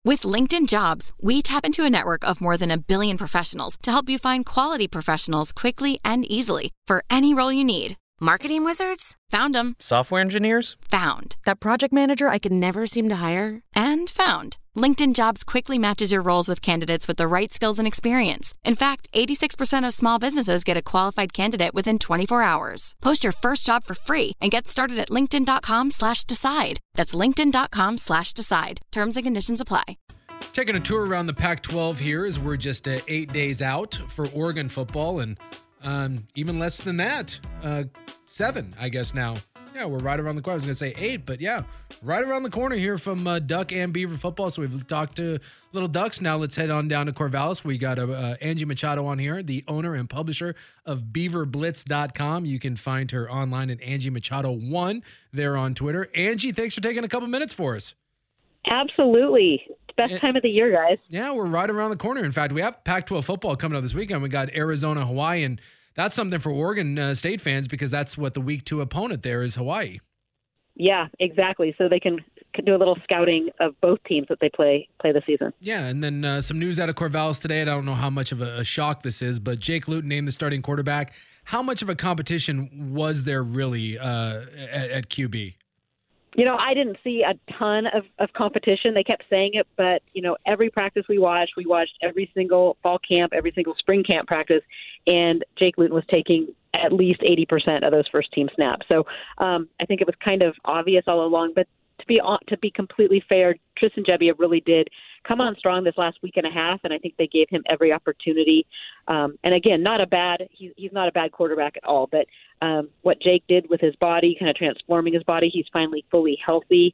With LinkedIn Jobs, we tap into a network of more than 1 billion professionals to help you find quality professionals quickly and easily for any role you need. Marketing wizards? Found them. Software engineers? Found. That project manager I could never seem to hire? And found. LinkedIn Jobs quickly matches your roles with candidates with the right skills and experience. In fact, 86% of small businesses get a qualified candidate within 24 hours. Post your first job for free and get started at linkedin.com/decide. That's linkedin.com/decide. Terms and conditions apply. Taking a tour around the Pac-12 here as we're just 8 days out for Oregon football, and even less than that, 7, I guess now. Yeah, we're right around the corner. I was going to say 8, but yeah, right around the corner here from Duck and Beaver football. So we've talked to Little Ducks. Now let's head on down to Corvallis. We got Angie Machado on here, the owner and publisher of BeaverBlitz.com. You can find her online at Angie Machado1 there on Twitter. Angie, thanks for taking a couple minutes for us. Absolutely. Best time of the year, guys. Yeah, we're right around the corner. In fact, we have Pac-12 football coming up this weekend. We got Arizona, Hawaii, and that's something for Oregon State fans because that's what the week 2 opponent there is, Hawaii. Yeah, exactly. So they can do a little scouting of both teams that they play this season. Yeah, and then some news out of Corvallis today. I don't know how much of a shock this is, but Jake Luton named the starting quarterback. How much of a competition was there really at QB? You know, I didn't see a ton of competition. They kept saying it, but, you know, every practice we watched every single fall camp, every single spring camp practice, and Jake Luton was taking at least 80% of those first team snaps. So I think it was kind of obvious all along, but to be completely fair, Tristan Gebbia really did come on strong this last week and a half, and I think they gave him every opportunity. And again, he's not a bad quarterback at all, but what Jake did with his body, kind of transforming his body, he's finally fully healthy.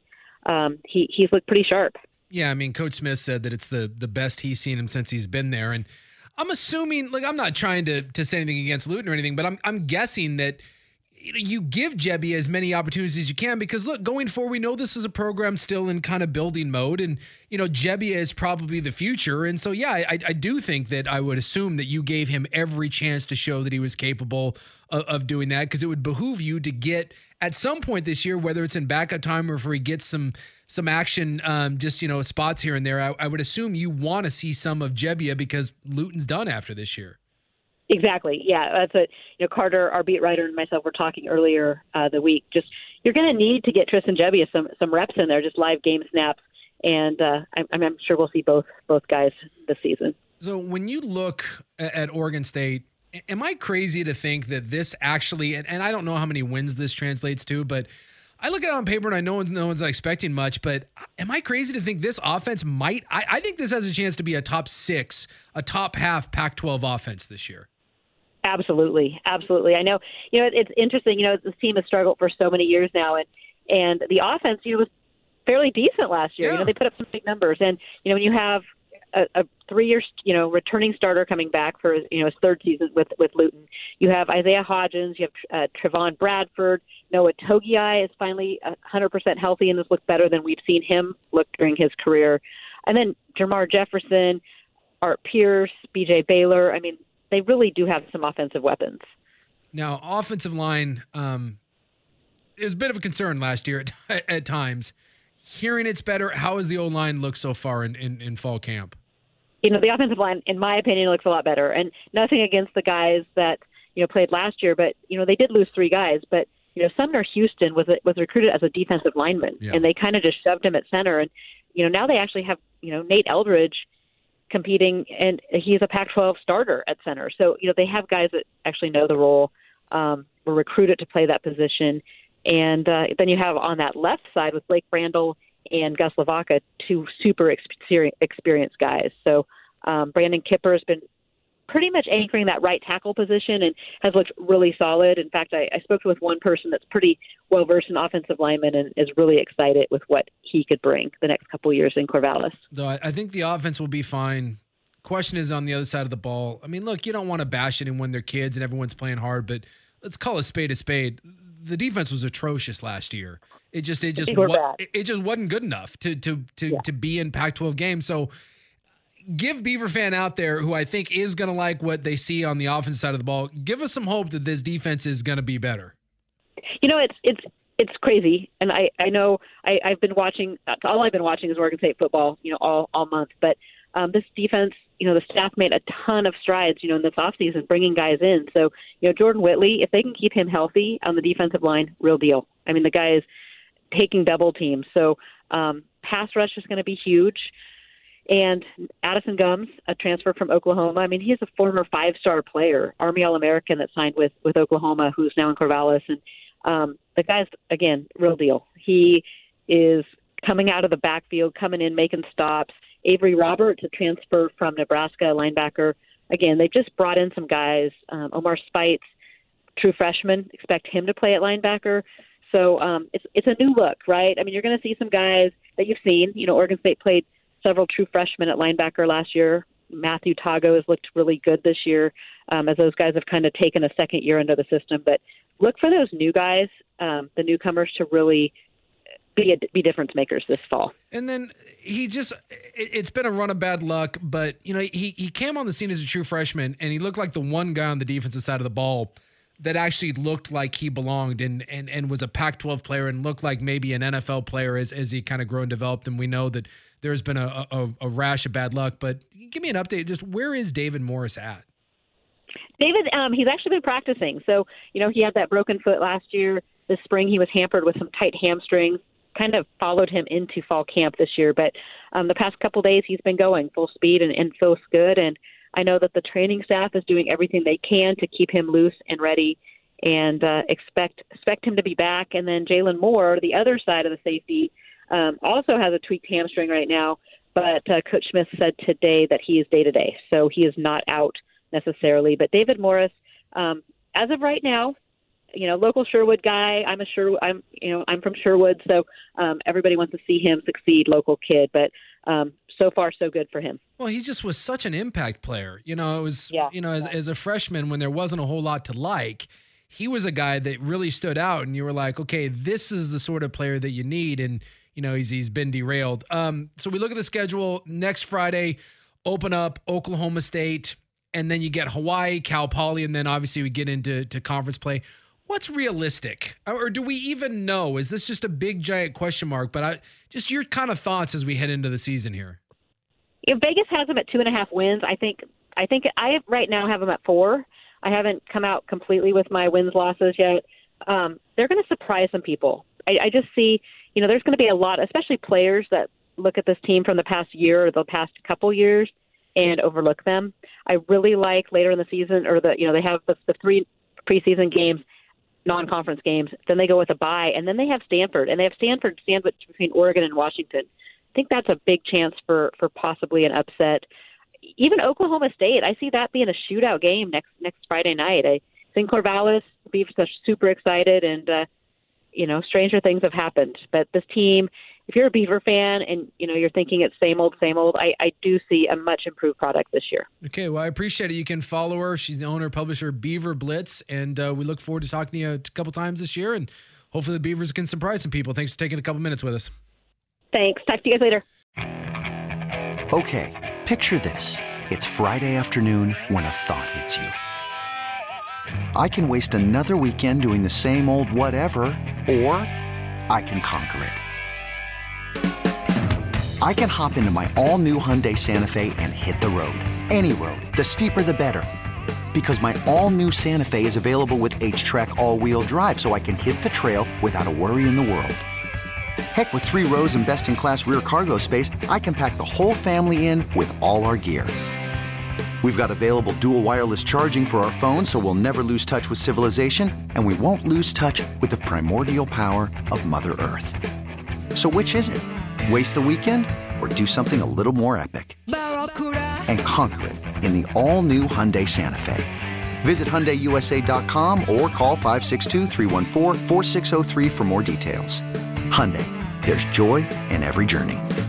He's looked pretty sharp. Yeah, I mean, Coach Smith said that it's the best he's seen him since he's been there, and I'm assuming, like, I'm not trying to say anything against Luton or anything, but I'm guessing that you give Gebbia as many opportunities as you can because, look, going forward, we know this is a program still in kind of building mode, and, you know, Gebbia is probably the future. And so, yeah, I do think that I would assume that you gave him every chance to show that he was capable of doing that because it would behoove you to get, at some point this year, whether it's in backup time or if he gets some action, just, you know, spots here and there, I would assume you want to see some of Gebbia because Luton's done after this year. Exactly. Yeah, that's it. You know, Carter, our beat writer, and myself were talking earlier the week. Just you're going to need to get Tristan Gebbia some reps in there, just live game snaps, and I'm sure we'll see both guys this season. So when you look at Oregon State, am I crazy to think that this actually, and I don't know how many wins this translates to, but I look at it on paper and I know no one's expecting much, but am I crazy to think this offense might? I think this has a chance to be a top 6, a top half Pac-12 offense this year. Absolutely. I know, you know, it's interesting, you know, this team has struggled for so many years now, and the offense, you know, was fairly decent last year. Yeah. You know, they put up some big numbers, and, you know, when you have a 3-year, you know, returning starter coming back for, you know, his 3rd season with Luton, you have Isaiah Hodgins, you have Trevon Bradford, Noah Togiai is finally 100% healthy, and this looks better than we've seen him look during his career. And then Jermar Jefferson, Art Pierce, BJ Baylor, I mean, they really do have some offensive weapons. Now, offensive line is a bit of a concern last year at times. Hearing it's better, how has the O-line looked so far in fall camp? You know, the offensive line, in my opinion, looks a lot better. And nothing against the guys that, you know, played last year, but, you know, they did lose 3 guys. But, you know, Sumner Houston was recruited as a defensive lineman, and they kind of just shoved him at center. And, you know, now they actually have, you know, Nate Eldridge competing, and he's a Pac-12 starter at center. So, you know, they have guys that actually know the role, were recruited to play that position. And then you have on that left side with Blake Brandel and Gus Lavaca, 2 super experienced guys. So Brandon Kipper has been pretty much anchoring that right tackle position and has looked really solid. In fact, I spoke with one person that's pretty well-versed in offensive linemen and is really excited with what he could bring the next couple of years in Corvallis. Though I think the offense will be fine. Question is on the other side of the ball. I mean, look, you don't want to bash anyone, they're kids and everyone's playing hard, but let's call a spade a spade. The defense was atrocious last year. It just wasn't good enough to be in Pac-12 games. So give Beaver fan out there who I think is going to like what they see on the offensive side of the ball, give us some hope that this defense is going to be better. You know, it's It's crazy, and I know I've been watching. All I've been watching is Oregon State football, all month. But this defense, the staff made a ton of strides, in this offseason, bringing guys in. So, Jordan Whitley, if they can keep him healthy on the defensive line, real deal. I mean, the guy is taking double teams. So, pass rush is going to be huge. And Addison Gums, a transfer from Oklahoma. I mean, he's a former 5-star player, Army All-American that signed with Oklahoma, who's now in Corvallis, and the guy's, again, real deal. He is coming out of the backfield, coming in, making stops. Avery Roberts, a transfer from Nebraska, linebacker. Again, they've just brought in some guys. Omar Spites, true freshman, expect him to play at linebacker. So it's a new look, right? I mean, you're going to see some guys that you've seen. Oregon State played several true freshmen at linebacker last year. Matthew Tago has looked really good this year, as those guys have kind of taken a second year into the system. But look for those new guys, the newcomers, to really be difference makers this fall. And then it's been a run of bad luck, but he came on the scene as a true freshman, and he looked like the one guy on the defensive side of the ball that actually looked like he belonged and was a Pac-12 player and looked like maybe an NFL player as he kind of grew and developed. And we know that there's been a rash of bad luck, but give me an update. Just where is David Morris at? David, he's actually been practicing. So, he had that broken foot last year. This spring, he was hampered with some tight hamstrings, kind of followed him into fall camp this year. But the past couple days, he's been going full speed and feels good. And I know that the training staff is doing everything they can to keep him loose and ready, and expect him to be back. And then Jalen Moore, the other side of the safety, also has a tweaked hamstring right now. But Coach Smith said today that he is day-to-day, so he is not out necessarily. But David Morris, as of right now, local Sherwood guy. I'm from Sherwood, so everybody wants to see him succeed. Local kid, but so far so good for him. Well, he just was such an impact player. It was as a freshman when there wasn't a whole lot to like. He was a guy that really stood out, and you were like, okay, this is the sort of player that you need. And he's been derailed. So we look at the schedule next Friday. Open up Oklahoma State, and then you get Hawaii, Cal Poly, and then obviously we get into conference play. What's realistic? Or do we even know? Is this just a big, giant question mark? But just your kind of thoughts as we head into the season here. Vegas has them at 2.5 wins. I think I right now have them at 4. I haven't come out completely with my wins losses yet. They're going to surprise some people. I just see, there's going to be a lot, especially players that look at this team from the past year or the past couple years and overlook them. I really like later in the season, or they have the 3 preseason games, non-conference games. Then they go with a bye, and then they have Stanford, and they have Stanford sandwiched between Oregon and Washington. I think that's a big chance for possibly an upset. Even Oklahoma State, I see that being a shootout game next Friday night. I think Corvallis, Beavs are super excited, and stranger things have happened. But this team, if you're a Beaver fan and you're thinking it's same old, I do see a much improved product this year. Okay, well, I appreciate it. You can follow her. She's the owner, publisher, Beaver Blitz, and we look forward to talking to you a couple times this year, and hopefully the Beavers can surprise some people. Thanks for taking a couple minutes with us. Thanks. Talk to you guys later. Okay, picture this. It's Friday afternoon when a thought hits you. I can waste another weekend doing the same old whatever, or I can conquer it. I can hop into my all-new Hyundai Santa Fe and hit the road. Any road. The steeper, the better. Because my all-new Santa Fe is available with H-Track all-wheel drive, so I can hit the trail without a worry in the world. Heck, with 3 rows and best-in-class rear cargo space, I can pack the whole family in with all our gear. We've got available dual wireless charging for our phones, so we'll never lose touch with civilization, and we won't lose touch with the primordial power of Mother Earth. So which is it? Waste the weekend or do something a little more epic? And conquer it in the all-new Hyundai Santa Fe. Visit HyundaiUSA.com or call 562-314-4603 for more details. Hyundai, there's joy in every journey.